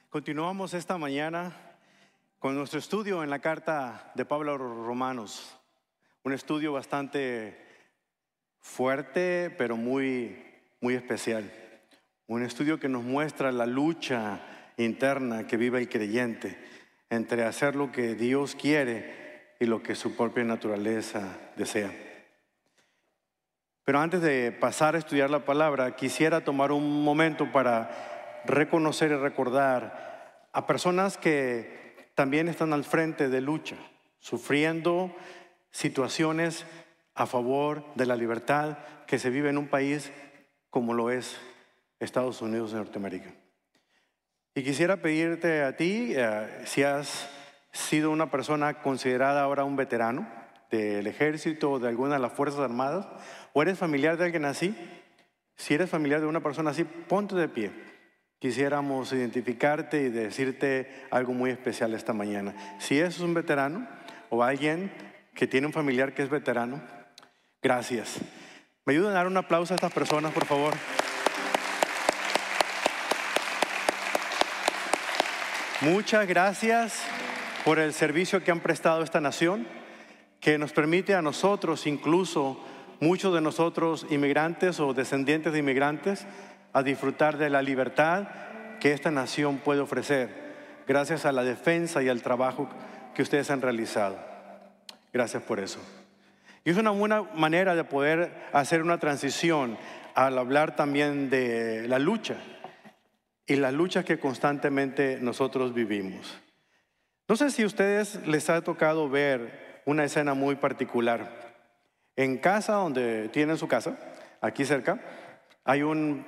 Continuamos esta mañana con nuestro estudio en la carta de Pablo a los Romanos. Un estudio bastante fuerte, pero muy especial. Un estudio que nos muestra la lucha interna que vive el creyente entre hacer lo que Dios quiere y lo que su propia naturaleza desea. Pero antes de pasar a estudiar la palabra, quisiera tomar un momento para reconocer y recordar a personas que también están al frente de lucha, sufriendo situaciones a favor de la libertad que se vive en un país como lo es Estados Unidos de Norteamérica. Y quisiera pedirte a ti, si has sido una persona considerada ahora un veterano del ejército o de alguna de las Fuerzas Armadas, o eres familiar de alguien así, si eres familiar de una persona así, ponte de pie. Quisiéramos identificarte y decirte algo muy especial esta mañana. Si es un veterano o alguien que tiene un familiar que es veterano, gracias. ¿Me ayudan a dar un aplauso a estas personas, por favor? Muchas gracias por el servicio que han prestado a esta nación, que nos permite a nosotros, incluso muchos de nosotros inmigrantes o descendientes de inmigrantes, a disfrutar de la libertad que esta nación puede ofrecer, gracias a la defensa y al trabajo que ustedes han realizado. Gracias por eso. Y es una buena manera de poder hacer una transición al hablar también de la lucha y las luchas que constantemente nosotros vivimos. No sé si a ustedes les ha tocado ver una escena muy particular. En casa, donde tienen su casa, aquí cerca, hay un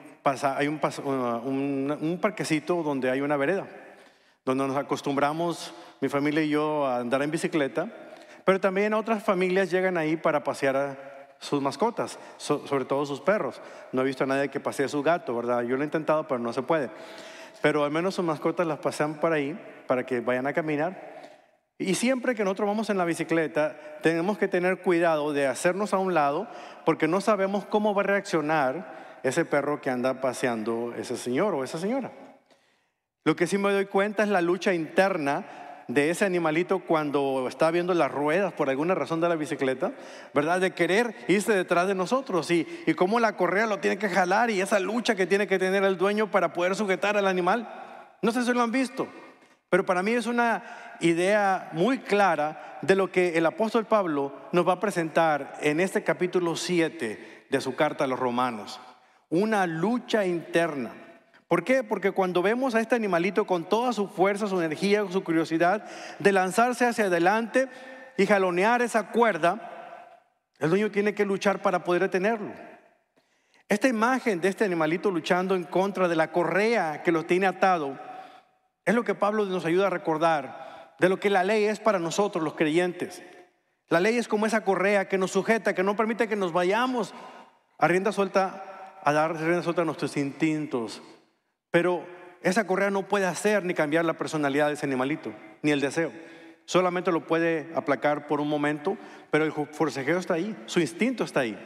parquecito donde hay una vereda, donde nos acostumbramos, mi familia y yo, a andar en bicicleta, pero también otras familias llegan ahí para pasear a sus mascotas, sobre todo sus perros. No he visto a nadie que pasee a su gato, ¿verdad? Yo lo he intentado, pero no se puede. Pero al menos sus mascotas las pasean por ahí para que vayan a caminar. Y siempre que nosotros vamos en la bicicleta, tenemos que tener cuidado de hacernos a un lado, porque no sabemos cómo va a reaccionar ese perro que anda paseando ese señor o esa señora. Lo que sí me doy cuenta es la lucha interna de ese animalito cuando está viendo las ruedas por alguna razón de la bicicleta, ¿verdad? De querer irse detrás de nosotros y cómo la correa lo tiene que jalar y esa lucha que tiene que tener el dueño para poder sujetar al animal. No sé si lo han visto, pero para mí es una idea muy clara de lo que el apóstol Pablo nos va a presentar en este capítulo 7 de su carta a los Romanos. Una lucha interna. ¿Por qué? Porque cuando vemos a este animalito con toda su fuerza, su energía, su curiosidad de lanzarse hacia adelante y jalonear esa cuerda, el dueño tiene que luchar para poder detenerlo. Esta imagen de este animalito luchando en contra de la correa que lo tiene atado es lo que Pablo nos ayuda a recordar de lo que la ley es para nosotros los creyentes. La ley es como esa correa que nos sujeta, que no permite que nos vayamos a rienda suelta, a dar rienda suelta a nuestros instintos. Pero esa correa no puede hacer ni cambiar la personalidad de ese animalito, ni el deseo. Solamente lo puede aplacar por un momento, pero el forcejeo está ahí, su instinto está ahí.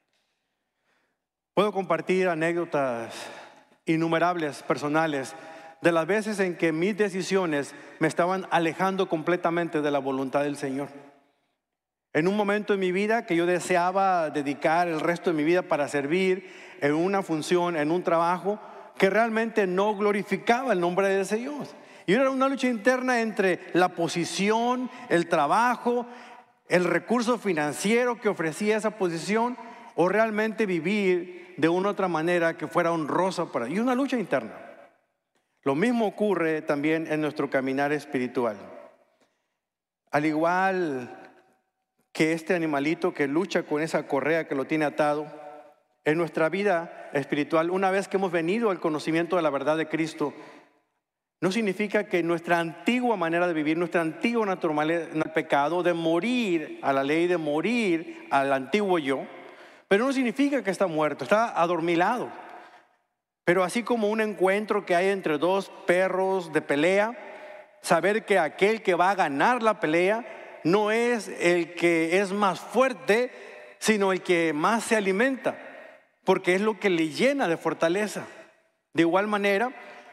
Puedo compartir anécdotas innumerables, personales, de las veces en que mis decisiones me estaban alejando completamente de la voluntad del Señor. En un momento en mi vida que yo deseaba dedicar el resto de mi vida para servir en una función, en un trabajo que realmente no glorificaba el nombre del Señor. Y era una lucha interna entre la posición, el trabajo, el recurso financiero que ofrecía esa posición, o realmente vivir de una u otra manera que fuera honrosa para. Y una lucha interna. Lo mismo ocurre también en nuestro caminar espiritual. Al igual que este animalito que lucha con esa correa que lo tiene atado, en nuestra vida espiritual, una vez que hemos venido al conocimiento de la verdad de Cristo, no significa que nuestra antigua manera de vivir, nuestra antigua naturaleza, el pecado, de morir a la ley, de morir al antiguo yo, pero no significa que está muerto, está adormilado. Pero así como un encuentro que hay entre dos perros de pelea, saber que aquel que va a ganar la pelea no es el que es más fuerte, sino el que más se alimenta, porque es lo que le llena de fortaleza. De igual manera,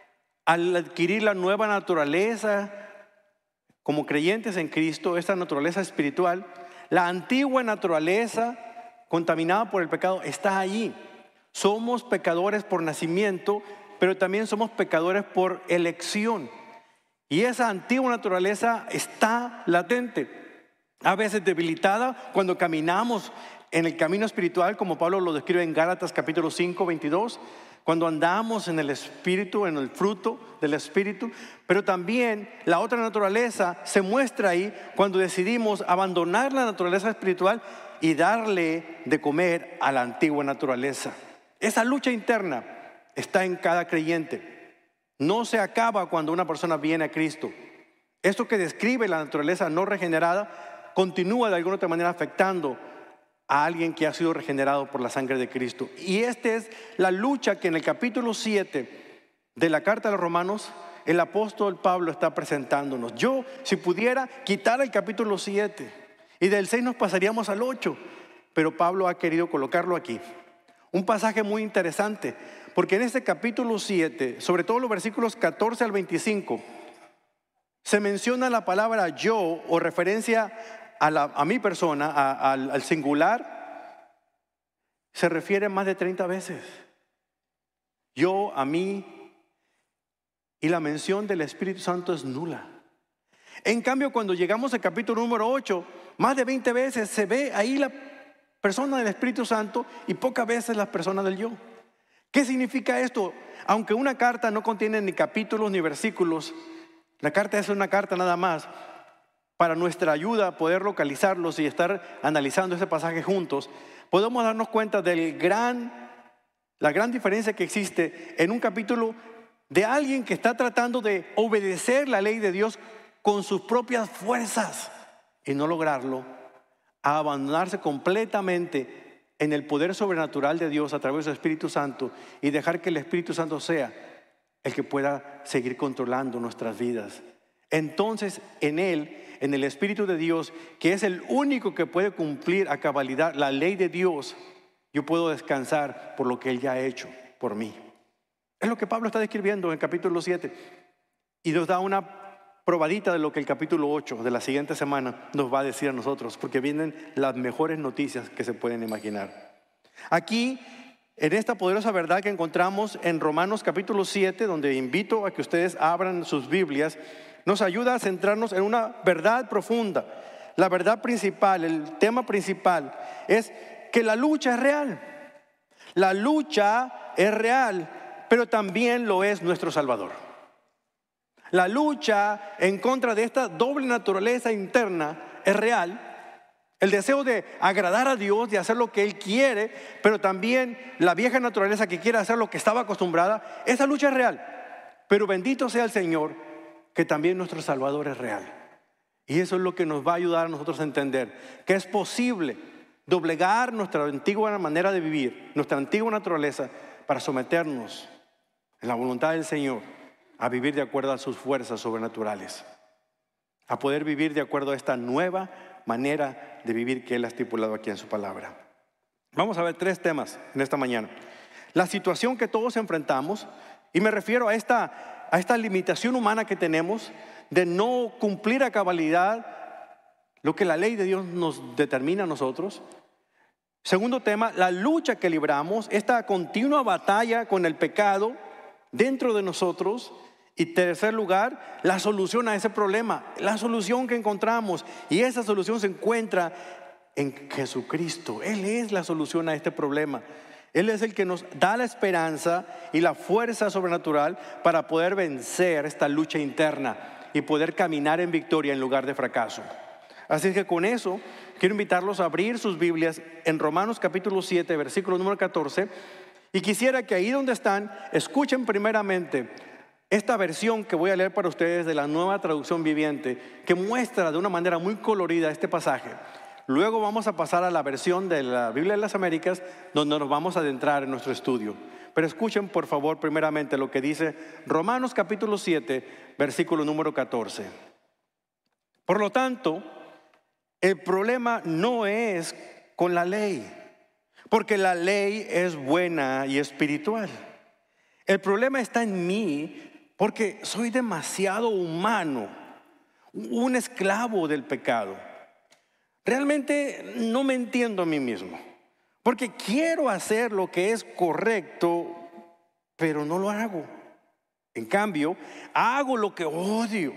al adquirir la nueva naturaleza como creyentes en Cristo, esta naturaleza espiritual, la antigua naturaleza contaminada por el pecado está allí. Somos pecadores por nacimiento, pero también somos pecadores por elección. Y esa antigua naturaleza está latente, a veces debilitada cuando caminamos en el camino espiritual, como Pablo lo describe en Gálatas capítulo 5, 22, cuando andamos en el Espíritu, en el fruto del Espíritu. Pero también la otra naturaleza se muestra ahí cuando decidimos abandonar la naturaleza espiritual y darle de comer a la antigua naturaleza. Esa lucha interna está en cada creyente. No se acaba cuando una persona viene a Cristo. Esto que describe la naturaleza no regenerada continúa de alguna otra manera afectando a alguien que ha sido regenerado por la sangre de Cristo. Y esta es la lucha que en el capítulo 7 de la carta a los Romanos el apóstol Pablo está presentándonos. Yo, si pudiera, quitar el capítulo 7 y del 6 nos pasaríamos al 8, pero Pablo ha querido colocarlo aquí. Un pasaje muy interesante, porque en este capítulo 7, sobre todo los versículos 14 al 25, se menciona la palabra yo, o referencia a mi persona, al singular, se refiere más de 30 veces. Yo, a mí, y la mención del Espíritu Santo es nula. En cambio, cuando llegamos al capítulo número 8, más de 20 veces se ve ahí la persona del Espíritu Santo y pocas veces la persona del yo. ¿Qué significa esto? Aunque una carta no contiene ni capítulos ni versículos, la carta es una carta nada más para nuestra ayuda poder localizarlos y estar analizando ese pasaje juntos. Podemos darnos cuenta de la gran diferencia que existe en un capítulo de alguien que está tratando de obedecer la ley de Dios con sus propias fuerzas y no lograrlo, a abandonarse completamente en el poder sobrenatural de Dios a través del Espíritu Santo y dejar que el Espíritu Santo sea el que pueda seguir controlando nuestras vidas. Entonces, en Él, en el Espíritu de Dios, que es el único que puede cumplir a cabalidad la ley de Dios, yo puedo descansar por lo que Él ya ha hecho por mí. Es lo que Pablo está describiendo en el capítulo 7 y nos da una probadita de lo que el capítulo 8 de la siguiente semana nos va a decir a nosotros, porque vienen las mejores noticias que se pueden imaginar. Aquí, en esta poderosa verdad que encontramos en Romanos capítulo 7, donde invito a que ustedes abran sus Biblias, nos ayuda a centrarnos en una verdad profunda. La verdad principal, el tema principal es que la lucha es real. La lucha es real, pero también lo es nuestro Salvador. La lucha en contra de esta doble naturaleza interna es real. El deseo de agradar a Dios, de hacer lo que Él quiere, pero también la vieja naturaleza que quiere hacer lo que estaba acostumbrada, esa lucha es real. Pero bendito sea el Señor, que también nuestro Salvador es real. Y eso es lo que nos va a ayudar a nosotros a entender que es posible doblegar nuestra antigua manera de vivir, nuestra antigua naturaleza, para someternos en la voluntad del Señor, a vivir de acuerdo a sus fuerzas sobrenaturales, a poder vivir de acuerdo a esta nueva manera de vivir que Él ha estipulado aquí en su palabra. Vamos a ver 3 temas en esta mañana. La situación que todos enfrentamos, y me refiero a esta limitación humana que tenemos de no cumplir a cabalidad lo que la ley de Dios nos determina a nosotros. Segundo tema, la lucha que libramos, esta continua batalla con el pecado dentro de nosotros. Y tercer lugar, la solución a ese problema, la solución que encontramos. Y esa solución se encuentra en Jesucristo. Él es la solución a este problema. Él es el que nos da la esperanza y la fuerza sobrenatural para poder vencer esta lucha interna y poder caminar en victoria en lugar de fracaso. Así que con eso quiero invitarlos a abrir sus Biblias en Romanos capítulo 7, versículo número 14. Y quisiera que ahí donde están, escuchen primeramente esta versión que voy a leer para ustedes de la Nueva Traducción Viviente, que muestra de una manera muy colorida este pasaje. Luego vamos a pasar a la versión de la Biblia de las Américas, donde nos vamos a adentrar en nuestro estudio. Pero escuchen por favor primeramente lo que dice Romanos capítulo 7, versículo número 14. Por lo tanto, el problema no es con la ley, porque la ley es buena y espiritual. El problema está en mí, porque soy demasiado humano, un esclavo del pecado. Realmente no me entiendo a mí mismo, porque quiero hacer lo que es correcto, pero no lo hago. En cambio, hago lo que odio.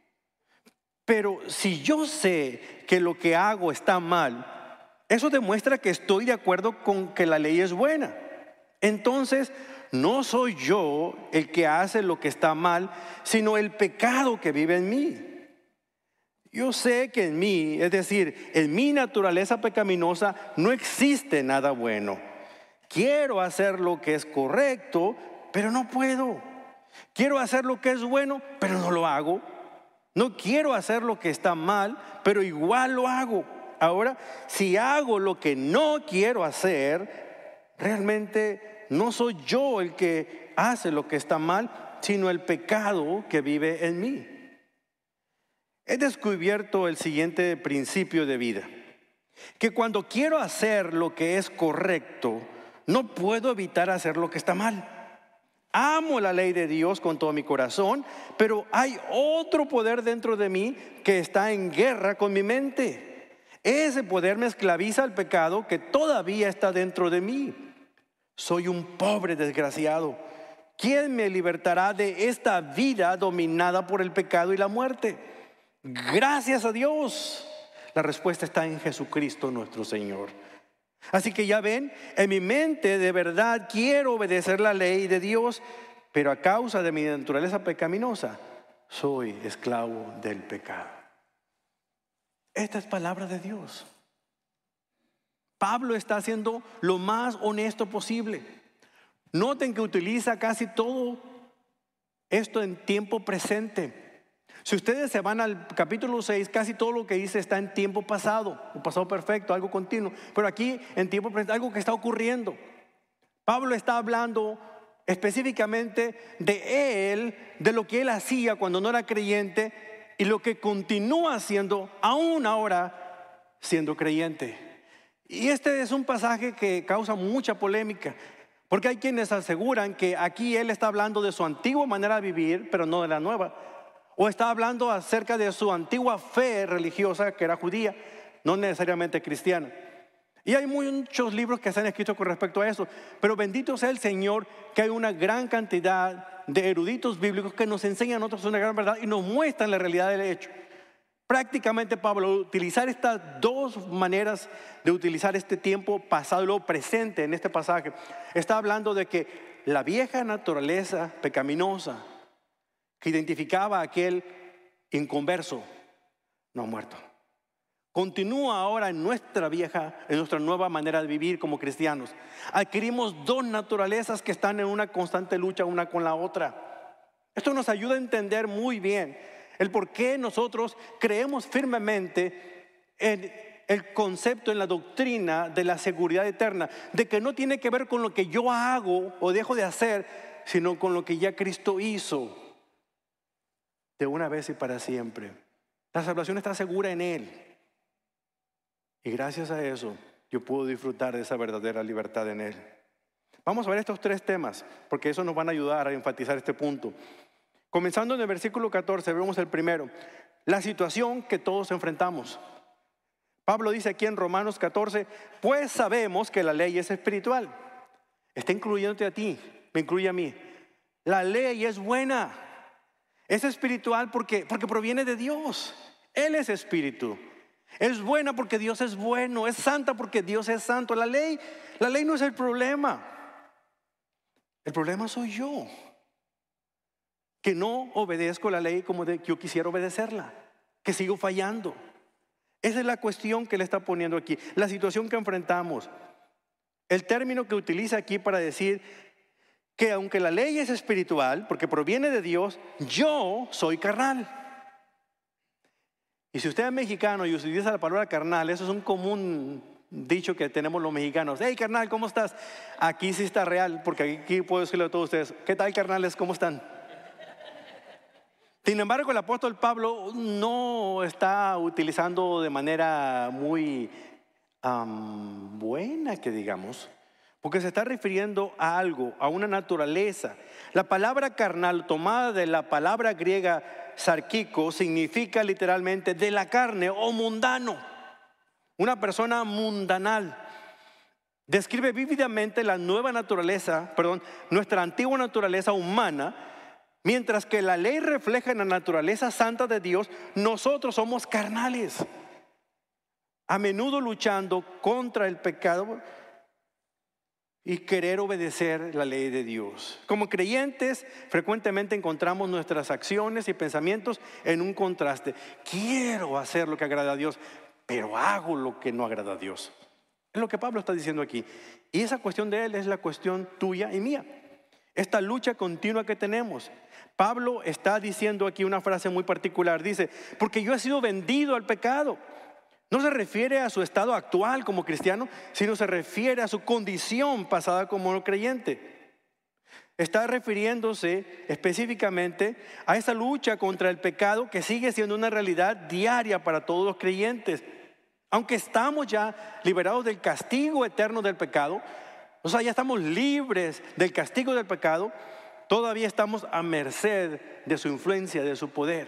Pero si yo sé que lo que hago está mal, eso demuestra que estoy de acuerdo con que la ley es buena. Entonces, no soy yo el que hace lo que está mal, sino el pecado que vive en mí. Yo sé que en mí, es decir, en mi naturaleza pecaminosa, no existe nada bueno. Quiero hacer lo que es correcto, pero no puedo. Quiero hacer lo que es bueno, pero no lo hago. No quiero hacer lo que está mal, pero igual lo hago. Ahora, si hago lo que no quiero hacer, realmente no soy yo el que hace lo que está mal, sino el pecado que vive en mí. He descubierto el siguiente principio de vida: que cuando quiero hacer lo que es correcto, no puedo evitar hacer lo que está mal. Amo la ley de Dios con todo mi corazón, pero hay otro poder dentro de mí que está en guerra con mi mente. Ese poder me esclaviza al pecado que todavía está dentro de mí. Soy un pobre desgraciado. ¿Quién me libertará de esta vida dominada por el pecado y la muerte? Gracias a Dios. La respuesta está en Jesucristo nuestro Señor. Así que ya ven, en mi mente de verdad quiero obedecer la ley de Dios, pero a causa de mi naturaleza pecaminosa, soy esclavo del pecado. Esta es palabra de Dios. Pablo está haciendo lo más honesto posible. Noten que utiliza casi todo esto en tiempo presente. Si ustedes se van al capítulo 6, casi todo lo que dice está en tiempo pasado, o pasado perfecto, algo continuo. Pero aquí en tiempo presente, algo que está ocurriendo. Pablo está hablando específicamente de él, de lo que él hacía cuando no era creyente y lo que continúa haciendo aún ahora siendo creyente. Y este es un pasaje que causa mucha polémica, porque hay quienes aseguran que aquí él está hablando de su antigua manera de vivir, pero no de la nueva. O está hablando acerca de su antigua fe religiosa, que era judía, no necesariamente cristiana. Y hay muchos libros que se han escrito con respecto a eso. Pero bendito sea el Señor, que hay una gran cantidad de eruditos bíblicos que nos enseñan a nosotros una gran verdad y nos muestran la realidad del hecho. Prácticamente Pablo, utilizar estas dos maneras de utilizar este tiempo pasado y luego presente en este pasaje, está hablando de que la vieja naturaleza pecaminosa que identificaba a aquel inconverso no ha muerto. Continúa ahora en nuestra nueva manera de vivir como cristianos. Adquirimos dos naturalezas que están en una constante lucha una con la otra. Esto nos ayuda a entender muy bien el por qué nosotros creemos firmemente en el concepto, en la doctrina de la seguridad eterna, de que no tiene que ver con lo que yo hago o dejo de hacer, sino con lo que ya Cristo hizo de una vez y para siempre. La salvación está segura en Él. Y gracias a eso yo puedo disfrutar de esa verdadera libertad en Él. Vamos a ver estos tres temas, porque eso nos van a ayudar a enfatizar este punto. Comenzando en el versículo 14, vemos el primero, la situación que todos enfrentamos. Pablo dice aquí en Romanos 14, pues sabemos que la ley es espiritual. Está incluyéndote a ti, me incluye a mí. La ley es buena, es espiritual porque proviene de Dios. Él es espíritu. Es buena porque Dios es bueno, es santa porque Dios es santo. La ley no es el problema. El problema soy yo, que no obedezco la ley como yo quisiera obedecerla, que sigo fallando. Esa es la cuestión que le está poniendo aquí, la situación que enfrentamos. El término que utiliza aquí para decir que aunque la ley es espiritual, porque proviene de Dios, yo soy carnal. Y si usted es mexicano y utiliza la palabra carnal, eso es un común dicho que tenemos los mexicanos. Hey carnal, ¿cómo estás? Aquí sí está real, porque aquí puedo decirle a todos ustedes, ¿qué tal carnales? ¿Cómo están? Sin embargo, el apóstol Pablo no está utilizando de manera muy buena, que digamos, porque se está refiriendo a algo, a una naturaleza. La palabra carnal, tomada de la palabra griega sarkiko, significa literalmente de la carne o mundano. Una persona mundanal. Describe vívidamente la nueva naturaleza, nuestra antigua naturaleza humana, mientras que la ley refleja en la naturaleza santa de Dios, nosotros somos carnales, a menudo luchando contra el pecado y querer obedecer la ley de Dios. Como creyentes, frecuentemente encontramos nuestras acciones y pensamientos en un contraste. Quiero hacer lo que agrada a Dios, pero hago lo que no agrada a Dios. Es lo que Pablo está diciendo aquí. Y esa cuestión de él es la cuestión tuya y mía. Esta lucha continua que tenemos. Pablo está diciendo aquí una frase muy particular. Dice, porque yo he sido vendido al pecado. No se refiere a su estado actual como cristiano, sino se refiere a su condición pasada como creyente. Está refiriéndose específicamente a esa lucha contra el pecado que sigue siendo una realidad diaria para todos los creyentes. Aunque estamos ya liberados del castigo eterno del pecado, o sea, ya estamos libres del castigo del pecado, todavía estamos a merced de su influencia, de su poder.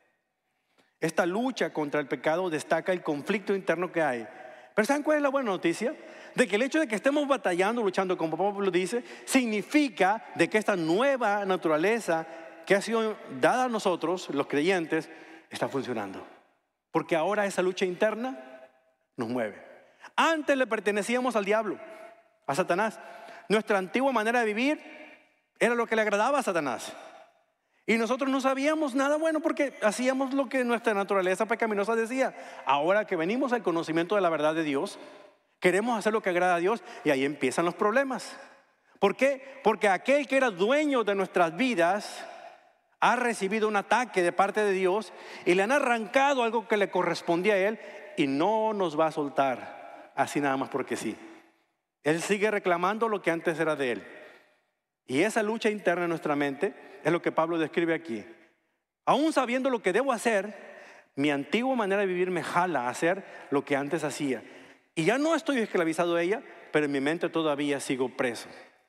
Esta lucha contra el pecado destaca el conflicto interno que hay. Pero ¿saben cuál es la buena noticia? De que el hecho de que estemos batallando, luchando, como Pablo dice, significa de que esta nueva naturaleza que ha sido dada a nosotros, los creyentes, está funcionando. Porque ahora esa lucha interna nos mueve. Antes le pertenecíamos al diablo, a Satanás. Nuestra antigua manera de vivir era lo que le agradaba a Satanás. Y nosotros no sabíamos nada bueno porque hacíamos lo que nuestra naturaleza pecaminosa decía. Ahora que venimos al conocimiento de la verdad de Dios, queremos hacer lo que agrada a Dios y ahí empiezan los problemas. ¿Por qué? Porque aquel que era dueño de nuestras vidas ha recibido un ataque de parte de Dios y le han arrancado algo que le correspondía a él y no nos va a soltar así nada más porque sí. Él sigue reclamando lo que antes era de él. Y esa lucha interna en nuestra mente es lo que Pablo describe aquí. Aún sabiendo lo que debo hacer, mi antigua manera de vivir me jala a hacer lo que antes hacía. Y ya no estoy esclavizado a ella, pero en mi mente todavía sigo preso.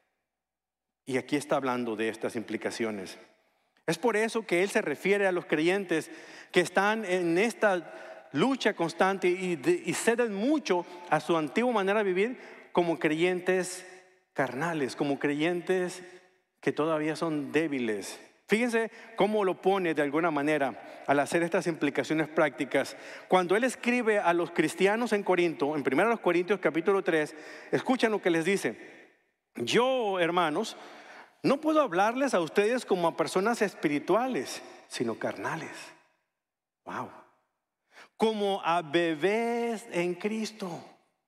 Y aquí está hablando de estas implicaciones. Es por eso que él se refiere a los creyentes que están en esta lucha constante y ceden mucho a su antigua manera de vivir como creyentes carnales, como creyentes que todavía son débiles. Fíjense cómo lo pone de alguna manera al hacer estas implicaciones prácticas. Cuando él escribe a los cristianos en Corinto, en 1 Corintios capítulo 3, escuchen lo que les dice. Yo, hermanos, no puedo hablarles a ustedes como a personas espirituales, sino carnales. Wow. Como a bebés en Cristo.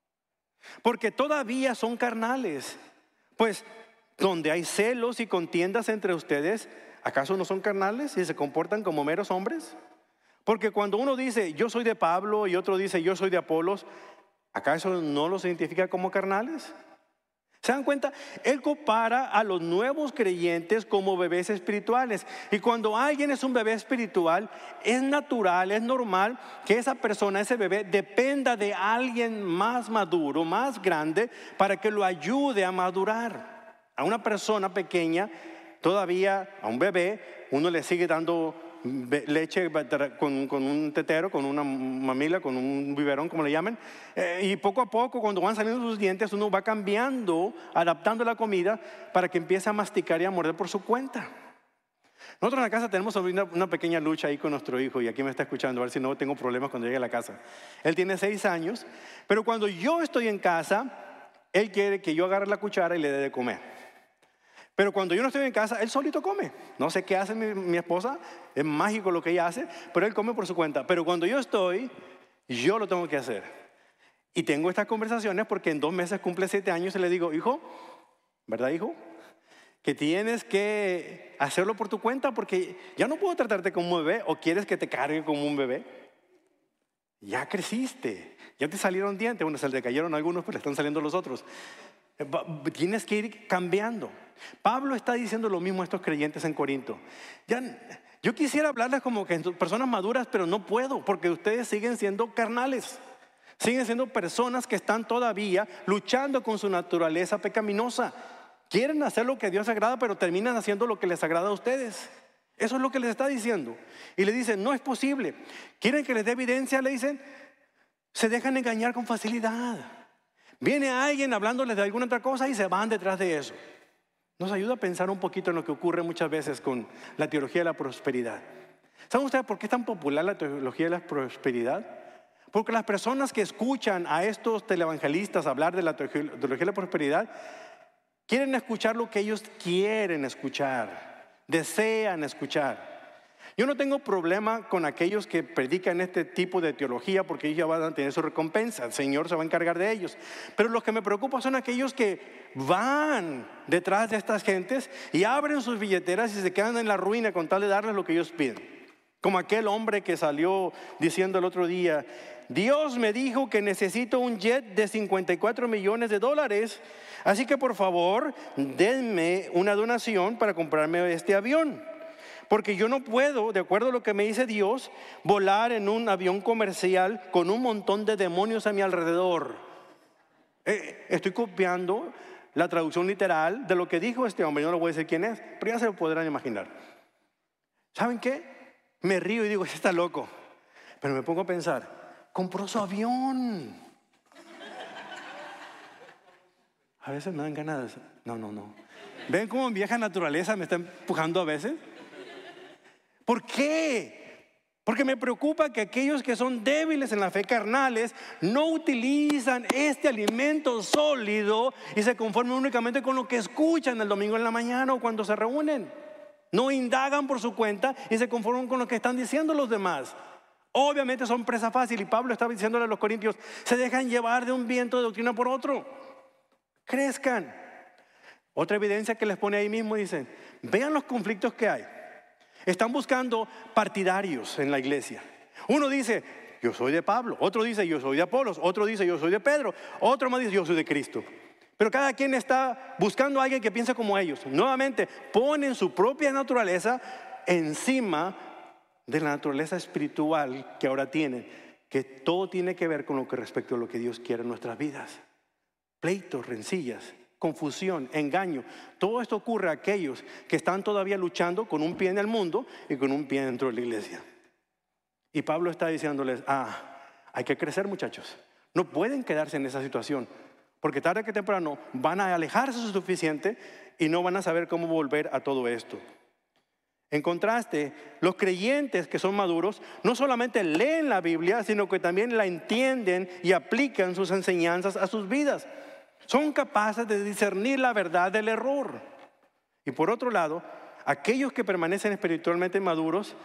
Porque todavía son carnales. Pues donde hay celos y contiendas entre ustedes, ¿acaso no son carnales y se comportan como meros hombres? Porque cuando uno dice yo soy de Pablo y otro dice yo soy de Apolos, ¿acaso no los identifica como carnales? ¿Se dan cuenta? Él compara a los nuevos creyentes como bebés espirituales. Y cuando alguien es un bebé espiritual, es natural, es normal que esa persona, ese bebé, dependa de alguien más maduro, más grande, para que lo ayude a madurar. A una persona pequeña, todavía a un bebé, uno le sigue dando leche con un tetero, con una mamila, con un biberón, como le llaman, y poco a poco cuando van saliendo sus dientes uno va cambiando, adaptando la comida para que empiece a masticar y a morder por su cuenta. Nosotros en la casa tenemos una pequeña lucha ahí con nuestro hijo, y aquí me está escuchando, a ver si no tengo problemas cuando llegue a la casa. Él tiene 6 años, pero cuando yo estoy en casa, él quiere que yo agarre la cuchara y le dé de comer. Pero cuando yo no estoy en casa, él solito come. No sé qué hace mi esposa, es mágico lo que ella hace, pero él come por su cuenta. Pero cuando yo estoy, yo lo tengo que hacer. Y tengo estas conversaciones porque en 2 meses cumple 7 años y le digo, hijo, ¿verdad, hijo? Que tienes que hacerlo por tu cuenta porque ya no puedo tratarte como un bebé, o quieres que te cargue como un bebé. Ya creciste, ya te salieron dientes, bueno, se le cayeron algunos, pero le están saliendo los otros. Tienes que ir cambiando. Pablo está diciendo lo mismo a estos creyentes en Corinto. Yo quisiera hablarles como que personas maduras, pero no puedo, porque ustedes siguen siendo carnales. Siguen siendo personas que están todavía luchando con su naturaleza pecaminosa. Quieren hacer lo que a Dios agrada, pero terminan haciendo lo que les agrada a ustedes. Eso es lo que les está diciendo. Y le dicen, no es posible. ¿Quieren que les dé evidencia? Le dicen, se dejan engañar con facilidad. Viene alguien hablándoles de alguna otra cosa y se van detrás de eso. Nos ayuda a pensar un poquito en lo que ocurre muchas veces con la teología de la prosperidad. ¿Saben ustedes por qué es tan popular la teología de la prosperidad? Porque las personas que escuchan a estos televangelistas hablar de la teología de la prosperidad quieren escuchar lo que ellos quieren escuchar, desean escuchar. Yo no tengo problema con aquellos que predican este tipo de teología porque ellos ya van a tener su recompensa. El Señor se va a encargar de ellos. Pero los que me preocupan son aquellos que van detrás de estas gentes y abren sus billeteras y se quedan en la ruina con tal de darles lo que ellos piden. Como aquel hombre que salió diciendo el otro día, Dios me dijo que necesito un jet de $54 millones, así que por favor denme una donación para comprarme este avión. Porque yo no puedo, de acuerdo a lo que me dice Dios, volar en un avión comercial con un montón de demonios a mi alrededor. Estoy copiando la traducción literal de lo que dijo este hombre. Yo no le voy a decir quién es, pero ya se lo podrán imaginar. ¿Saben qué? Me río y digo, está loco. Pero me pongo a pensar, compró su avión. A veces me dan ganas de... No. ¿Ven cómo mi vieja naturaleza me está empujando a veces? ¿Por qué? Porque me preocupa que aquellos que son débiles en la fe carnales no utilizan este alimento sólido y se conforman únicamente con lo que escuchan el domingo en la mañana o cuando se reúnen. No indagan por su cuenta y se conforman con lo que están diciendo los demás. Obviamente son presa fácil y Pablo estaba diciéndole a los corintios, se dejan llevar de un viento de doctrina por otro. Crezcan. Otra evidencia que les pone ahí mismo, dicen, vean los conflictos que hay. Están buscando partidarios en la iglesia. Uno dice, yo soy de Pablo. Otro dice, yo soy de Apolos. Otro dice, yo soy de Pedro. Otro más dice, yo soy de Cristo. Pero cada quien está buscando a alguien que piense como ellos. Nuevamente, ponen su propia naturaleza encima de la naturaleza espiritual que ahora tienen. Que todo tiene que ver con lo que respecto a lo que Dios quiere en nuestras vidas. Pleitos, rencillas, confusión, engaño. Todo esto ocurre a aquellos que están todavía luchando con un pie en el mundo y con un pie dentro de la iglesia. Y Pablo está diciéndoles, hay que crecer, muchachos. No pueden quedarse en esa situación, porque tarde que temprano van a alejarse lo suficiente y no van a saber cómo volver a todo esto. En contraste, los creyentes que son maduros no solamente leen la Biblia, sino que también la entienden y aplican sus enseñanzas a sus vidas. Son capaces de discernir la verdad del error. Y por otro lado, aquellos que permanecen espiritualmente maduros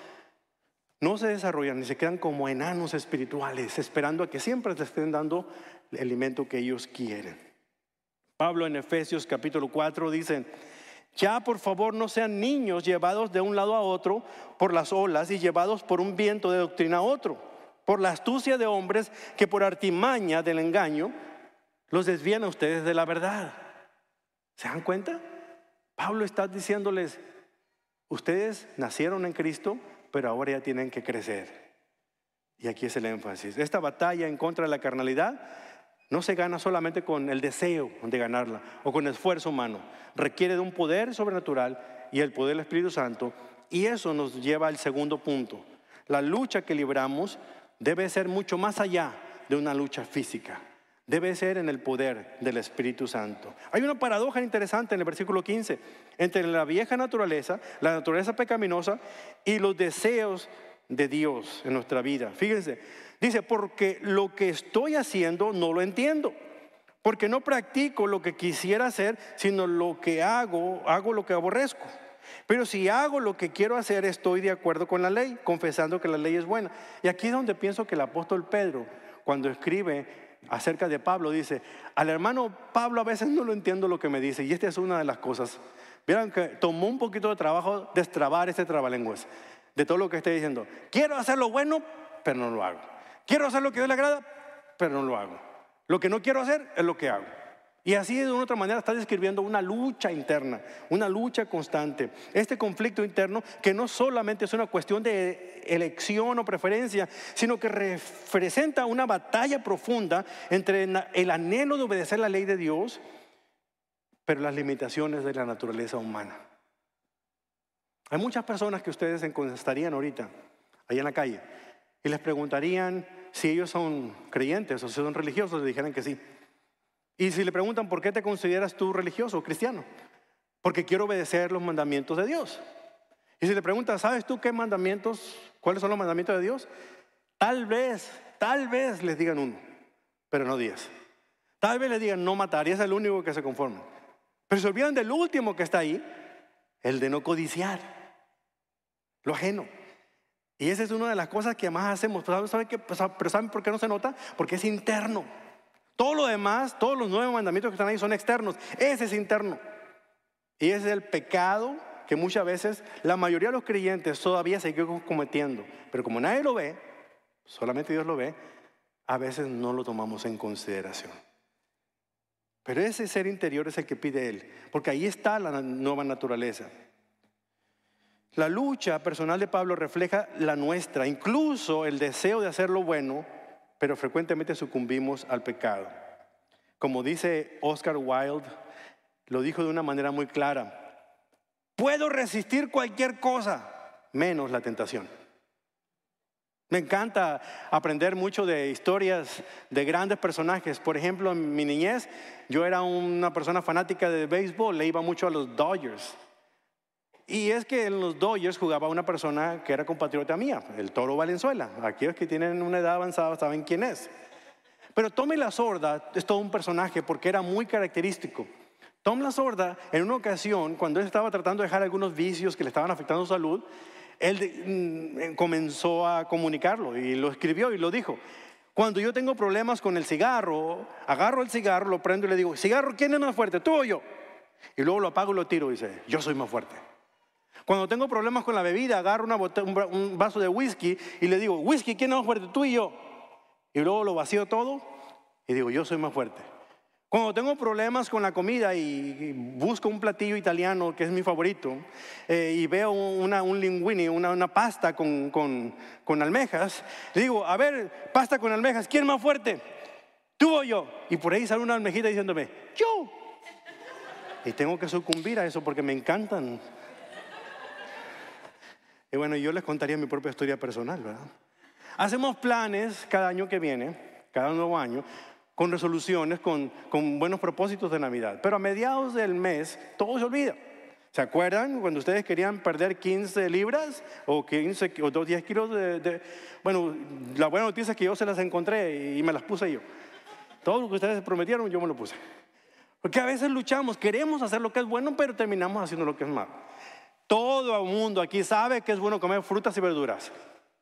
no se desarrollan ni se quedan como enanos espirituales, esperando a que siempre les estén dando el alimento que ellos quieren. Pablo en Efesios capítulo 4 dice, ya por favor no sean niños llevados de un lado a otro por las olas y llevados por un viento de doctrina a otro, por la astucia de hombres que por artimaña del engaño los desvían a ustedes de la verdad. ¿Se dan cuenta? Pablo está diciéndoles, ustedes nacieron en Cristo, pero ahora ya tienen que crecer. Y aquí es el énfasis. Esta batalla en contra de la carnalidad no se gana solamente con el deseo de ganarla o con esfuerzo humano. Requiere de un poder sobrenatural y el poder del Espíritu Santo. Y eso nos lleva al segundo punto. La lucha que libramos debe ser mucho más allá de una lucha física. Debe ser en el poder del Espíritu Santo. Hay una paradoja interesante en el versículo 15 entre la vieja naturaleza, la naturaleza pecaminosa y los deseos de Dios en nuestra vida. Fíjense, dice, porque lo que estoy haciendo no lo entiendo, porque no practico lo que quisiera hacer, sino lo que hago lo que aborrezco. Pero si hago lo que quiero hacer, estoy de acuerdo con la ley, confesando que la ley es buena. Y aquí es donde pienso que el apóstol Pedro, cuando escribe acerca de Pablo, dice, al hermano Pablo a veces no lo entiendo lo que me dice. Y esta es una de las cosas. Vieron que tomó un poquito de trabajo destrabar este trabalenguas de todo lo que estoy diciendo. Quiero hacer lo bueno, pero no lo hago. Quiero hacer lo que a Dios le agrada, pero no lo hago. Lo que no quiero hacer es lo que hago. Y así de una otra manera está describiendo una lucha interna, una lucha constante. Este conflicto interno que no solamente es una cuestión de elección o preferencia, sino que representa una batalla profunda entre el anhelo de obedecer la ley de Dios, pero las limitaciones de la naturaleza humana. Hay muchas personas que ustedes estarían ahorita, allá en la calle, y les preguntarían si ellos son creyentes o si son religiosos, les dijeran que sí. Y si le preguntan, ¿por qué te consideras tú religioso o cristiano? Porque quiero obedecer los mandamientos de Dios. Y si le preguntan, ¿sabes tú qué mandamientos, cuáles son los mandamientos de Dios? Tal vez les digan uno, pero no 10. Tal vez les digan no matar, y es el único que se conforman. Pero se olvidan del último que está ahí, el de no codiciar, lo ajeno. Y esa es una de las cosas que más hacemos. Pero ¿saben por qué no se nota? Porque es interno. Todo lo demás, todos los 9 mandamientos que están ahí son externos. Ese es interno. Y ese es el pecado que muchas veces la mayoría de los creyentes todavía siguen cometiendo. Pero como nadie lo ve, solamente Dios lo ve, a veces no lo tomamos en consideración. Pero ese ser interior es el que pide Él, porque ahí está la nueva naturaleza. La lucha personal de Pablo refleja la nuestra, incluso el deseo de hacer lo bueno, pero frecuentemente sucumbimos al pecado. Como dice Oscar Wilde, lo dijo de una manera muy clara: puedo resistir cualquier cosa, menos la tentación. Me encanta aprender mucho de historias de grandes personajes. Por ejemplo, en mi niñez, yo era una persona fanática de béisbol, le iba mucho a los Dodgers. Y es que en los Dodgers jugaba una persona que era compatriota mía, el Toro Valenzuela. Aquellos que tienen una edad avanzada saben quién es. Pero Tommy Lasorda es todo un personaje porque era muy característico. Tom Lasorda, en una ocasión, cuando él estaba tratando de dejar algunos vicios que le estaban afectando su salud, él comenzó a comunicarlo y lo escribió y lo dijo: cuando yo tengo problemas con el cigarro, agarro el cigarro, lo prendo y le digo: cigarro, ¿quién es más fuerte, tú o yo? Y luego lo apago y lo tiro y dice: yo soy más fuerte. Cuando tengo problemas con la bebida, agarro un vaso de whisky y le digo: whisky, ¿quién es más fuerte, tú y yo? Y luego lo vacío todo y digo: yo soy más fuerte. Cuando tengo problemas con la comida y busco un platillo italiano que es mi favorito, y veo un linguine, una pasta con almejas, le digo: a ver, pasta con almejas, ¿quién es más fuerte, tú o yo? Y por ahí sale una almejita diciéndome: yo. Y tengo que sucumbir a eso porque me encantan. Y bueno, yo les contaría mi propia historia personal, ¿verdad? Hacemos planes cada año que viene, cada nuevo año, con resoluciones, con buenos propósitos de Navidad. Pero a mediados del mes, todo se olvida. ¿Se acuerdan cuando ustedes querían perder 15 libras o 15 o 10 kilos Bueno, la buena noticia es que yo se las encontré y me las puse yo. Todo lo que ustedes prometieron, yo me lo puse. Porque a veces luchamos, queremos hacer lo que es bueno, pero terminamos haciendo lo que es malo. Todo el mundo aquí sabe que es bueno comer frutas y verduras.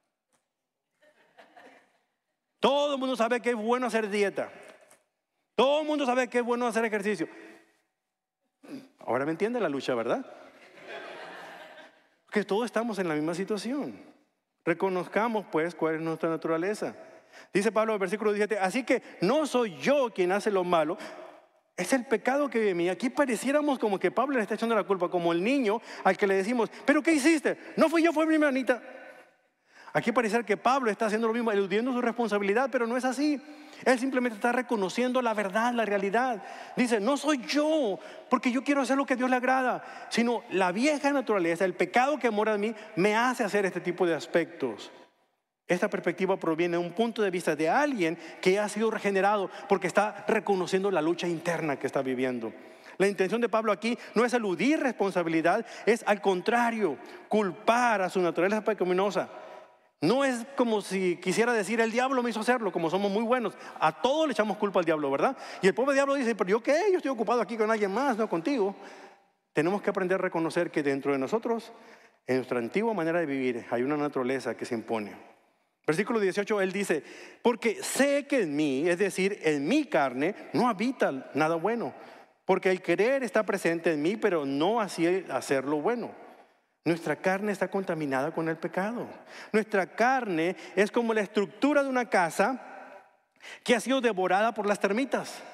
Todo el mundo sabe que es bueno hacer dieta. Todo el mundo sabe que es bueno hacer ejercicio. Ahora me entiende la lucha, ¿verdad? Porque todos estamos en la misma situación. Reconozcamos pues cuál es nuestra naturaleza. Dice Pablo en el versículo 17: así que no soy yo quien hace lo malo, es el pecado que vive en mí. Aquí pareciéramos como que Pablo le está echando la culpa, como el niño al que le decimos: ¿pero qué hiciste? No fui yo, fue mi hermanita. Aquí pareciera que Pablo está haciendo lo mismo, eludiendo su responsabilidad, pero no es así. Él simplemente está reconociendo la verdad, la realidad. Dice: no soy yo, porque yo quiero hacer lo que a Dios le agrada, sino la vieja naturaleza, el pecado que mora en mí, me hace hacer este tipo de aspectos. Esta perspectiva proviene de un punto de vista de alguien que ha sido regenerado, porque está reconociendo la lucha interna que está viviendo. La intención de Pablo aquí no es eludir responsabilidad, es al contrario, culpar a su naturaleza pecaminosa. No es como si quisiera decir: el diablo me hizo hacerlo, como somos muy buenos. A todos le echamos culpa al diablo, ¿verdad? Y el pobre diablo dice: ¿pero yo qué? Yo estoy ocupado aquí con alguien más, no contigo. Tenemos que aprender a reconocer que dentro de nosotros, en nuestra antigua manera de vivir, hay una naturaleza que se impone. Versículo 18, él dice: porque sé que en mí, es decir, en mi carne, no habita nada bueno. Porque el querer está presente en mí, pero no así hacer lo bueno. Nuestra carne está contaminada con el pecado. Nuestra carne es como la estructura de una casa que ha sido devorada por las termitas.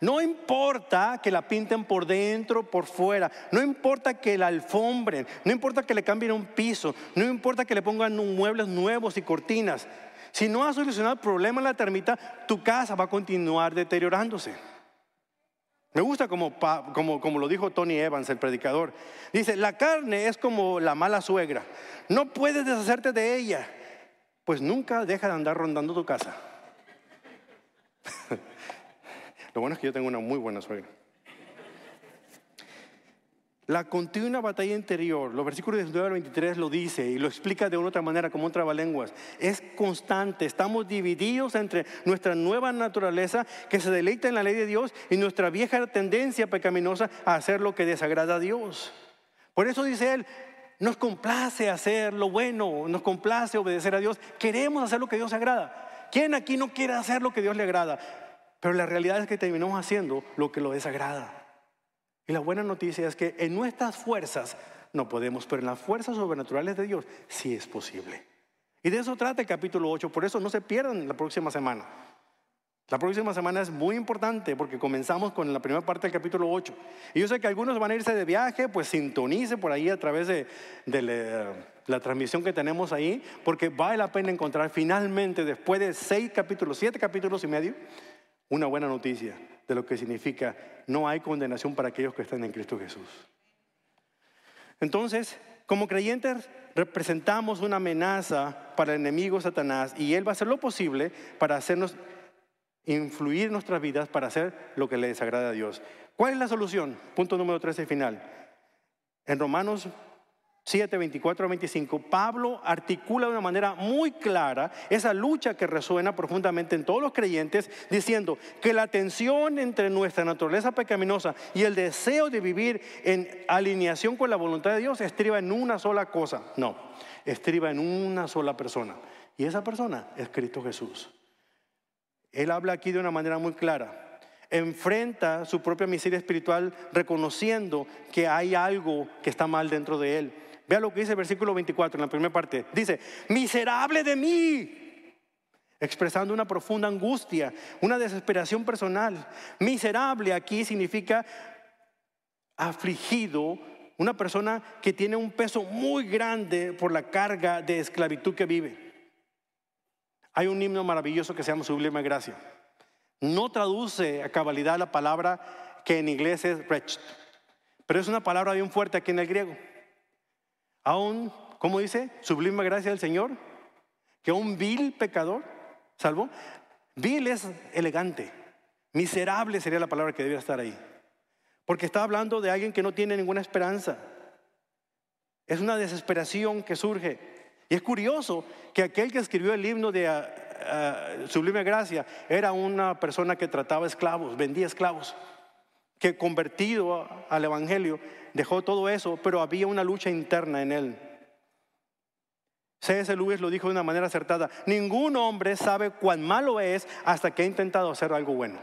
No importa que la pinten por dentro, por fuera. No importa que la alfombren. No importa que le cambien un piso. No importa que le pongan muebles nuevos y cortinas. Si no has solucionado el problema en la termita, tu casa va a continuar deteriorándose. Me gusta como lo dijo Tony Evans, el predicador. Dice, la carne es como la mala suegra. No puedes deshacerte de ella. Pues nunca deja de andar rondando tu casa. Lo bueno es que yo tengo una muy buena suegra. La continua batalla interior, los versículos 19 al 23 lo dice y lo explica de una otra manera, como un trabalenguas. Es constante, estamos divididos entre nuestra nueva naturaleza que se deleita en la ley de Dios y nuestra vieja tendencia pecaminosa a hacer lo que desagrada a Dios. Por eso dice él, nos complace hacer lo bueno, nos complace obedecer a Dios, queremos hacer lo que Dios agrada. ¿Quién aquí no quiere hacer lo que Dios le agrada? Pero la realidad es que terminamos haciendo lo que lo desagrada. Y la buena noticia es que en nuestras fuerzas no podemos, pero en las fuerzas sobrenaturales de Dios sí es posible. Y de eso trata el capítulo 8, por eso no se pierdan la próxima semana. La próxima semana es muy importante porque comenzamos con la primera parte del capítulo 8. Y yo sé que algunos van a irse de viaje, pues sintonice por ahí a través de la transmisión que tenemos ahí, porque vale la pena encontrar finalmente, después de 7 capítulos y medio, una buena noticia de lo que significa no hay condenación para aquellos que están en Cristo Jesús. Entonces, como creyentes representamos una amenaza para el enemigo Satanás y él va a hacer lo posible para hacernos influir nuestras vidas para hacer lo que le desagrada a Dios. ¿Cuál es la solución? Punto número 13 final. En Romanos 7, 24 a 25, Pablo articula de una manera muy clara esa lucha que resuena profundamente en todos los creyentes, diciendo que la tensión entre nuestra naturaleza pecaminosa y el deseo de vivir en alineación con la voluntad de Dios estriba en una sola cosa. No, estriba en una sola persona. Y esa persona es Cristo Jesús. Él habla aquí de una manera muy clara. Enfrenta su propia miseria espiritual reconociendo que hay algo que está mal dentro de él. Vea lo que dice el versículo 24 en la primera parte. Dice, miserable de mí. Expresando una profunda angustia, una desesperación personal. Miserable aquí significa afligido, una persona que tiene un peso muy grande por la carga de esclavitud que vive. Hay un himno maravilloso que se llama Sublime Gracia. No traduce a cabalidad la palabra que en inglés es wretched, pero es una palabra bien fuerte aquí en el griego. Aún, ¿cómo dice? Sublime gracia del Señor, que un vil pecador salvó. Vil es elegante, miserable sería la palabra que debería estar ahí, porque está hablando de alguien que no tiene ninguna esperanza. Es una desesperación que surge. Y es curioso que aquel que escribió el himno de Sublime Gracia era una persona que trataba esclavos, vendía esclavos, que convertido al evangelio dejó todo eso, pero había una lucha interna en él. C.S. Lewis lo dijo de una manera acertada: ningún hombre sabe cuán malo es hasta que ha intentado hacer algo bueno.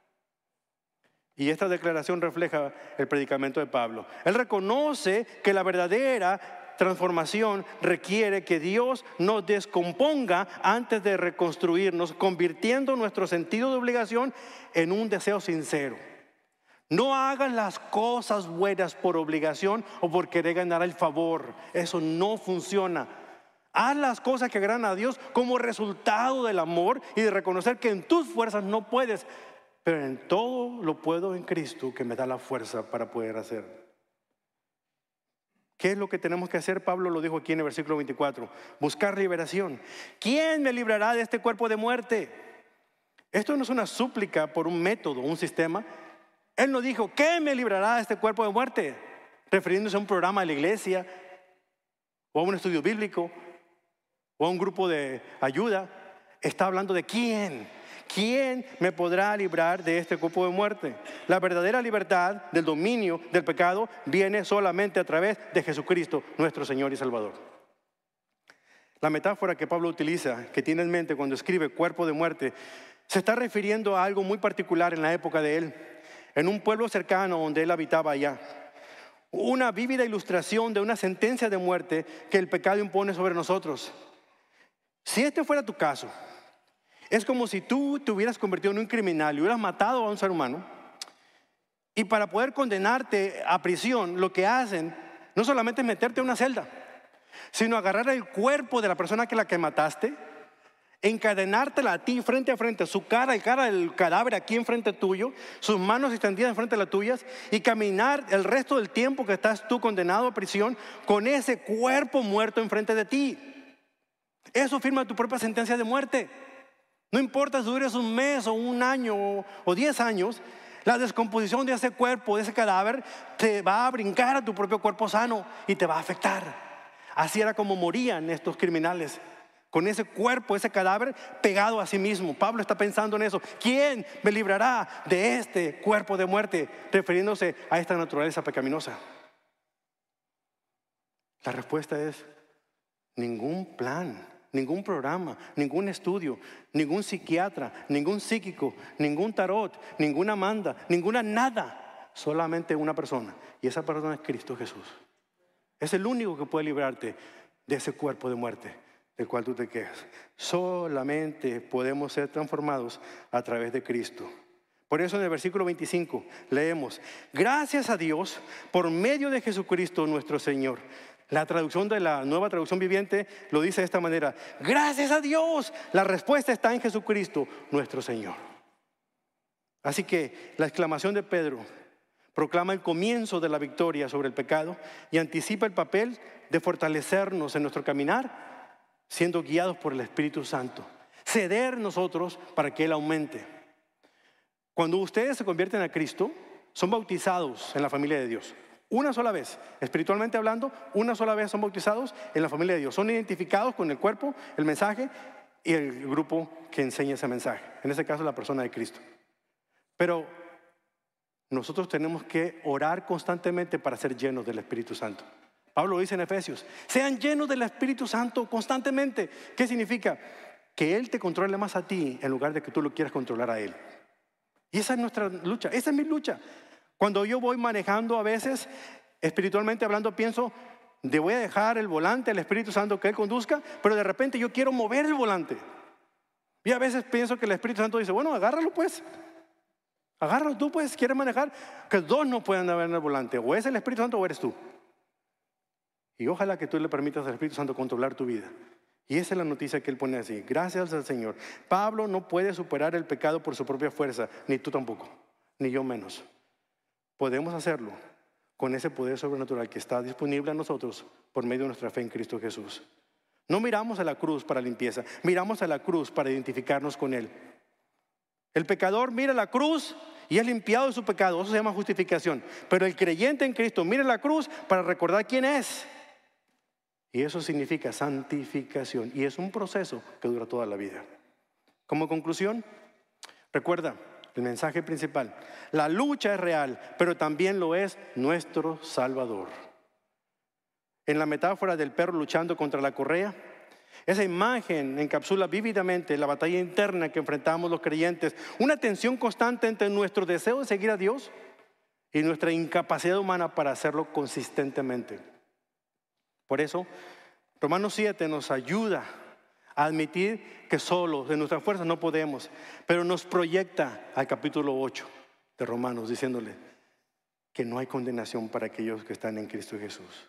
Y esta declaración refleja el predicamento de Pablo. Él reconoce que la verdadera transformación requiere que Dios nos descomponga antes de reconstruirnos, convirtiendo nuestro sentido de obligación en un deseo sincero. No hagas las cosas buenas por obligación o por querer ganar el favor. Eso no funciona. Haz las cosas que agradan a Dios como resultado del amor y de reconocer que en tus fuerzas no puedes, pero en todo lo puedo en Cristo que me da la fuerza para poder hacer. ¿Qué es lo que tenemos que hacer? Pablo lo dijo aquí en el versículo 24. Buscar liberación. ¿Quién me librará de este cuerpo de muerte? Esto no es una súplica por un método, un sistema. Él no dijo, ¿qué me librará de este cuerpo de muerte? Refiriéndose a un programa de la iglesia, o a un estudio bíblico, o a un grupo de ayuda. Está hablando de quién. ¿Quién me podrá librar de este cuerpo de muerte? La verdadera libertad del dominio del pecado viene solamente a través de Jesucristo, nuestro Señor y Salvador. La metáfora que Pablo utiliza, que tiene en mente cuando escribe cuerpo de muerte, se está refiriendo a algo muy particular en la época de él, en un pueblo cercano donde él habitaba allá. Una vívida ilustración de una sentencia de muerte que el pecado impone sobre nosotros. Si este fuera tu caso, es como si tú te hubieras convertido en un criminal y hubieras matado a un ser humano Y para poder condenarte a prisión, lo que hacen no solamente es meterte en una celda, sino agarrar el cuerpo de la persona que la que mataste, encadenártela a ti frente a frente, su cara, el cara del cadáver aquí enfrente tuyo, sus manos extendidas enfrente de las tuyas, y caminar el resto del tiempo que estás tú condenado a prisión con ese cuerpo muerto enfrente de ti. Eso firma tu propia sentencia de muerte. No importa si dures un mes o un año o 10 años, la descomposición de ese cuerpo, de ese cadáver, te va a brincar a tu propio cuerpo sano y te va a afectar. Así era como morían estos criminales, con ese cuerpo, ese cadáver pegado a sí mismo. Pablo está pensando en eso. ¿Quién me librará de este cuerpo de muerte? Refiriéndose a esta naturaleza pecaminosa. La respuesta es ningún plan, ningún programa, ningún estudio, ningún psiquiatra, ningún psíquico, ningún tarot, ninguna manda, ninguna nada. Solamente una persona, y esa persona es Cristo Jesús. Es el único que puede librarte de ese cuerpo de muerte del cual tú te quejas. Solamente podemos ser transformados a través de Cristo. Por eso en el versículo 25 leemos: gracias a Dios por medio de Jesucristo nuestro Señor. La traducción de la Nueva Traducción Viviente lo dice de esta manera: gracias a Dios, la respuesta está en Jesucristo nuestro Señor. Así que la exclamación de Pedro proclama el comienzo de la victoria sobre el pecado y anticipa el papel de fortalecernos en nuestro caminar, siendo guiados por el Espíritu Santo. Ceder nosotros para que Él aumente. Cuando ustedes se convierten a Cristo, son bautizados en la familia de Dios. Una sola vez, espiritualmente hablando, una sola vez son bautizados en la familia de Dios. Son identificados con el cuerpo, el mensaje y el grupo que enseña ese mensaje. En este caso, la persona de Cristo. Pero nosotros tenemos que orar constantemente para ser llenos del Espíritu Santo. Pablo dice en Efesios: sean llenos del Espíritu Santo constantemente. ¿Qué significa? Que Él te controle más a ti en lugar de que tú lo quieras controlar a Él. Y esa es nuestra lucha, esa es mi lucha. Cuando yo voy manejando, a veces, espiritualmente hablando, pienso: de voy a dejar el volante al Espíritu Santo que Él conduzca, pero de repente yo quiero mover el volante. Y a veces pienso que el Espíritu Santo dice: bueno, agárralo pues. Agárralo tú pues, quieres manejar. Que dos no puedan haber en el volante, o es el Espíritu Santo o eres tú. Y ojalá que tú le permitas al Espíritu Santo controlar tu vida. Y esa es la noticia que Él pone así: gracias al Señor. Pablo no puede superar el pecado por su propia fuerza, ni tú tampoco, ni yo menos. Podemos hacerlo con ese poder sobrenatural que está disponible a nosotros por medio de nuestra fe en Cristo Jesús. No miramos a la cruz para limpieza, miramos a la cruz para identificarnos con Él. El pecador mira la cruz y es limpiado de su pecado, eso se llama justificación. Pero el creyente en Cristo mira la cruz para recordar quién es. Y eso significa santificación. Y es un proceso que dura toda la vida. Como conclusión, recuerda el mensaje principal: la lucha es real, pero también lo es nuestro Salvador. En la metáfora del perro luchando contra la correa, esa imagen encapsula vívidamente la batalla interna que enfrentamos los creyentes, una tensión constante entre nuestro deseo de seguir a Dios y nuestra incapacidad humana para hacerlo consistentemente. Por eso, Romanos 7 nos ayuda a admitir que solos, de nuestras fuerzas, no podemos, pero nos proyecta al capítulo 8 de Romanos, diciéndole que no hay condenación para aquellos que están en Cristo Jesús.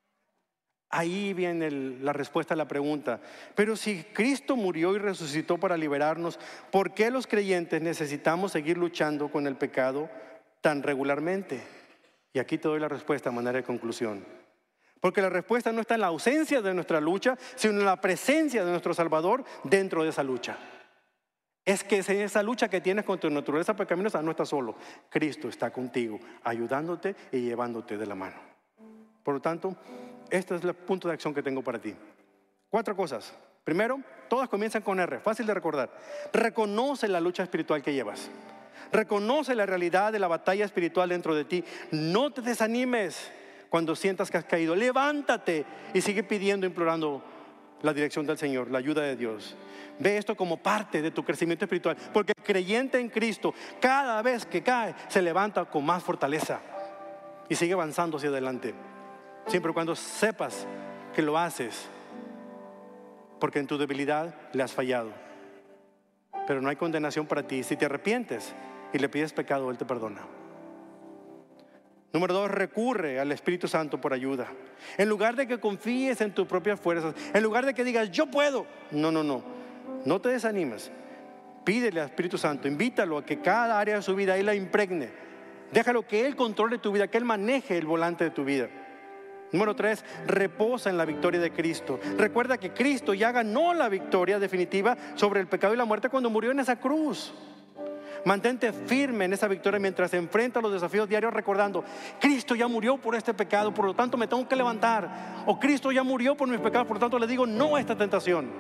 Ahí viene la respuesta a la pregunta: pero si Cristo murió y resucitó para liberarnos, ¿por qué los creyentes necesitamos seguir luchando con el pecado tan regularmente? Y aquí te doy la respuesta a manera de conclusión. Porque la respuesta no está en la ausencia de nuestra lucha, sino en la presencia de nuestro Salvador dentro de esa lucha. Es que en esa lucha que tienes con tu naturaleza pecaminosa no estás solo. Cristo está contigo, ayudándote y llevándote de la mano. Por lo tanto, este es el punto de acción que tengo para ti. 4 cosas. Primero, todas comienzan con R, fácil de recordar. Reconoce la lucha espiritual que llevas. Reconoce la realidad de la batalla espiritual dentro de ti. No te desanimes cuando sientas que has caído. Levántate y sigue pidiendo, implorando la dirección del Señor, la ayuda de Dios. Ve esto como parte de tu crecimiento espiritual, porque el creyente en Cristo, cada vez que cae, se levanta con más fortaleza y sigue avanzando hacia adelante. Siempre y cuando sepas que lo haces porque en tu debilidad le has fallado. Pero no hay condenación para ti. Si te arrepientes y le pides pecado, Él te perdona. Número 2, recurre al Espíritu Santo por ayuda. En lugar de que confíes en tus propias fuerzas, en lugar de que digas, yo puedo. No te desanimes. Pídele al Espíritu Santo, invítalo a que cada área de su vida Él la impregne. Déjalo que Él controle tu vida, que Él maneje el volante de tu vida. Número 3, reposa en la victoria de Cristo. Recuerda que Cristo ya ganó la victoria definitiva sobre el pecado y la muerte cuando murió en esa cruz. Mantente firme en esa victoria mientras enfrentas los desafíos diarios, recordando: Cristo ya murió por este pecado, por lo tanto me tengo que levantar. O Cristo ya murió por mis pecados, por lo tanto le digo no a esta tentación.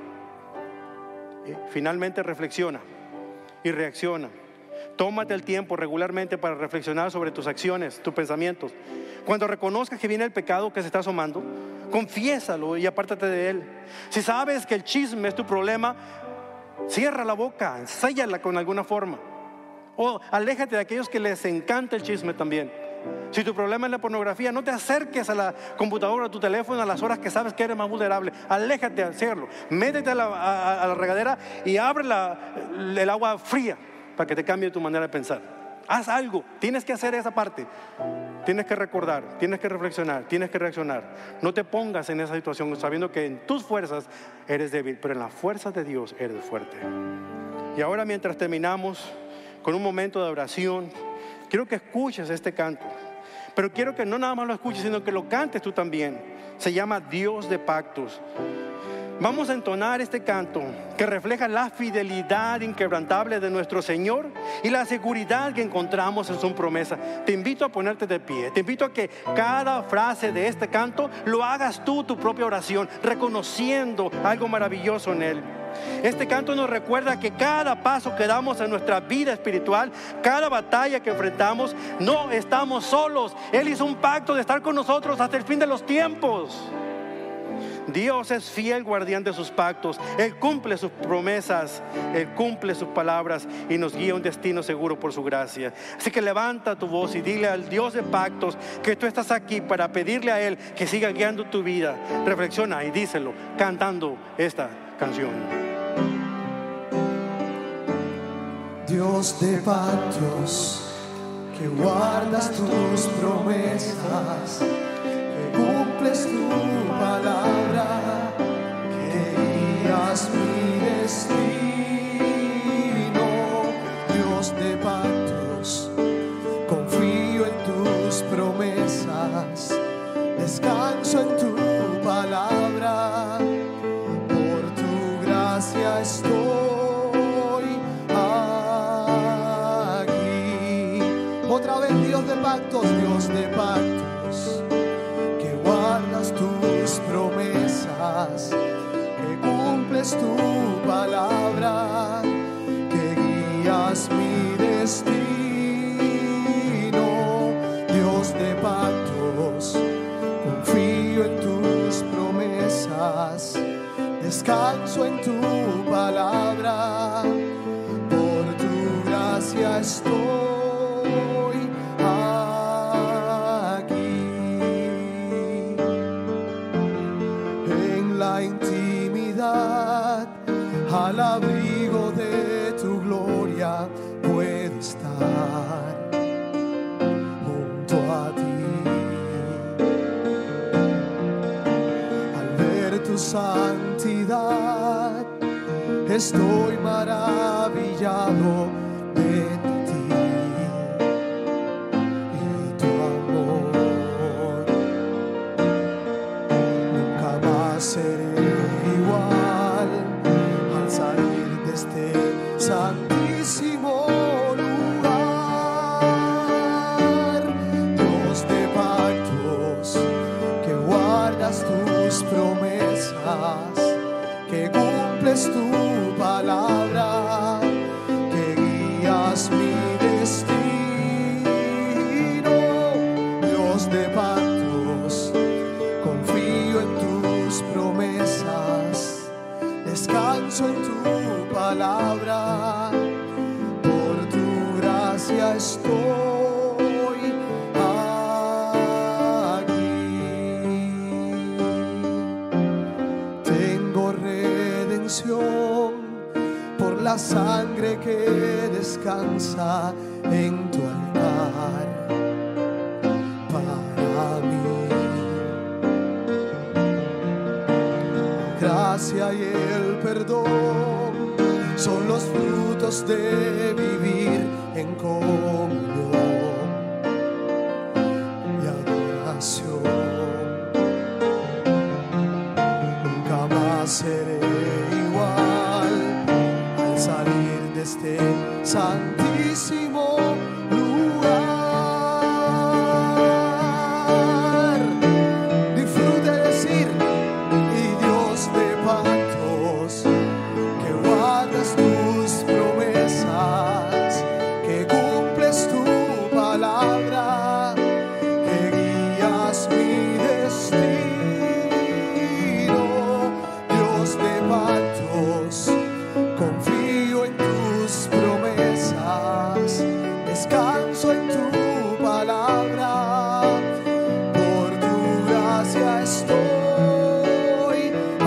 Y finalmente reflexiona y reacciona. Tómate el tiempo regularmente para reflexionar sobre tus acciones, tus pensamientos. Cuando reconozcas que viene el pecado que se está asomando, confiésalo y apártate de él. Si sabes que el chisme es tu problema, cierra la boca, séllala con alguna forma. O aléjate de aquellos que les encanta el chisme también. Si tu problema es la pornografía, no te acerques a la computadora, a tu teléfono a las horas que sabes que eres más vulnerable. Aléjate de hacerlo. Métete a la regadera y abre el agua fría para que te cambie tu manera de pensar. Haz algo, tienes que hacer esa parte. Tienes que recordar, tienes que reflexionar, tienes que reaccionar. No te pongas en esa situación sabiendo que en tus fuerzas eres débil, pero en las fuerzas de Dios eres fuerte. Y ahora, mientras terminamos con un momento de oración, quiero que escuches este canto. Pero quiero que no nada más lo escuches, sino que lo cantes tú también. Se llama Dios de Pactos. Vamos a entonar este canto que refleja la fidelidad inquebrantable de nuestro Señor y la seguridad que encontramos en su promesa. Te invito a ponerte de pie. Te invito a que cada frase de este canto lo hagas tú, tu propia oración, reconociendo algo maravilloso en él. Este canto nos recuerda que cada paso que damos en nuestra vida espiritual, cada batalla que enfrentamos, no estamos solos. Él hizo un pacto de estar con nosotros hasta el fin de los tiempos. Dios es fiel guardián de sus pactos. Él cumple sus promesas, Él cumple sus palabras y nos guía a un destino seguro por su gracia. Así que levanta tu voz y dile al Dios de pactos que tú estás aquí para pedirle a Él que siga guiando tu vida. Reflexiona y díselo cantando esta canción. Dios de pactos, que guardas tus promesas, que cumples tu palabra, que guías mi destino. Dios de pactos, confío en tus promesas, descanso en tu palabra, por tu gracia estoy aquí. Otra vez, Dios de pactos, Dios de pactos, que guardas tus promesas, que cumples tu palabra, que guías mi destino. Dios de pactos, confío en tus promesas, descanso en tu palabra, por tu gracia estoy aquí. En la intimidad, al abrigo de tu gloria, puedo estar junto a ti. Al ver tu santidad, estoy maravillado de ti y tu amor. Nunca más seré igual al salir de este santísimo lugar. Dios de pactos, que guardas tus promesas, que cumples tu palabra, que guías mi destino. Dios de pactos, confío en tus promesas, descanso en tu palabra, por tu gracia estoy aquí. Tengo redención por la sangre que descansa en tu altar. gracia y el perdón son los frutos de vivir en comunión y adoración. Nunca más seré igual al salir de este santísimo lugar. Disfrute decir: y Dios de pactos, que guardas tus promesas, que cumples tu palabra, que guías mi destino. Dios de pactos, confío en tus promesas, descanso en tu palabra, por tu gracia estoy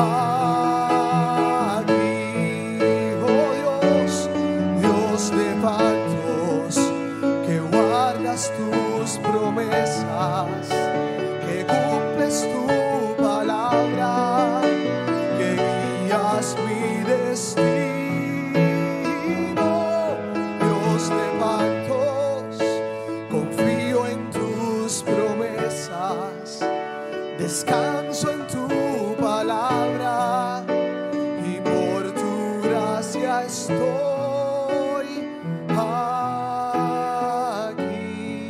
aquí. Oh Dios, Dios de pactos, que guardas tus promesas, que cumples tu palabra, que guías mi destino. Dios de pactos, confío en tus promesas, descanso en tu palabra, y por tu gracia estoy aquí.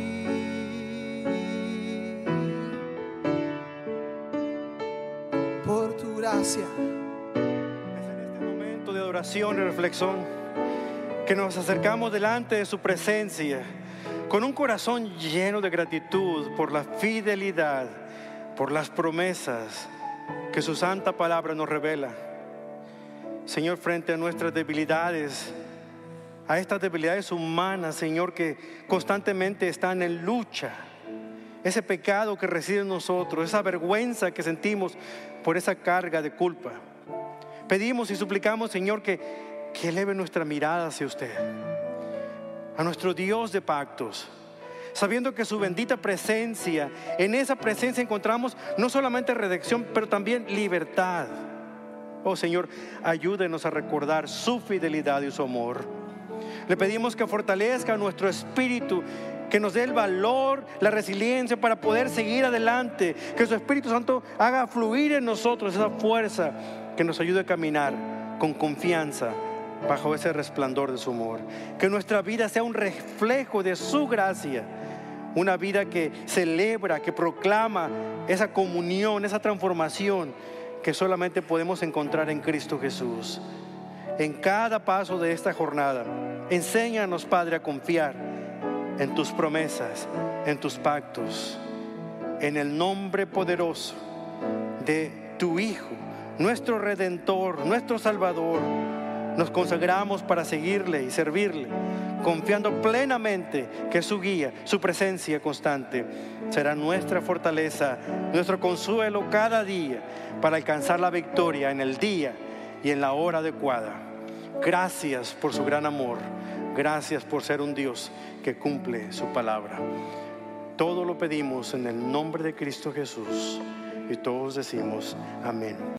Por tu gracia. Es en este momento de adoración y reflexión que nos acercamos delante de su presencia con un corazón lleno de gratitud por la fidelidad, por las promesas que su santa palabra nos revela. Señor, frente a nuestras debilidades, a estas debilidades humanas, Señor, que constantemente están en lucha, ese pecado que reside en nosotros, esa vergüenza que sentimos por esa carga de culpa, pedimos y suplicamos, Señor, que eleve nuestra mirada hacia usted, a nuestro Dios de pactos, sabiendo que su bendita presencia, en esa presencia encontramos no solamente redención, pero también libertad. Oh Señor, ayúdenos a recordar su fidelidad y su amor. Le pedimos que fortalezca nuestro espíritu, que nos dé el valor, la resiliencia para poder seguir adelante, que su Espíritu Santo haga fluir en nosotros esa fuerza que nos ayude a caminar con confianza bajo ese resplandor de su amor. Que nuestra vida sea un reflejo de su gracia, una vida que celebra, que proclama esa comunión, esa transformación que solamente podemos encontrar en Cristo Jesús. En cada paso de esta jornada, enséñanos, Padre, a confiar en tus promesas, en tus pactos, en el nombre poderoso de tu Hijo, nuestro Redentor, nuestro Salvador. Nos consagramos para seguirle y servirle, confiando plenamente que su guía, su presencia constante será nuestra fortaleza, nuestro consuelo cada día para alcanzar la victoria en el día y en la hora adecuada. Gracias por su gran amor. Gracias por ser un Dios que cumple su palabra. Todo lo pedimos en el nombre de Cristo Jesús y todos decimos amén.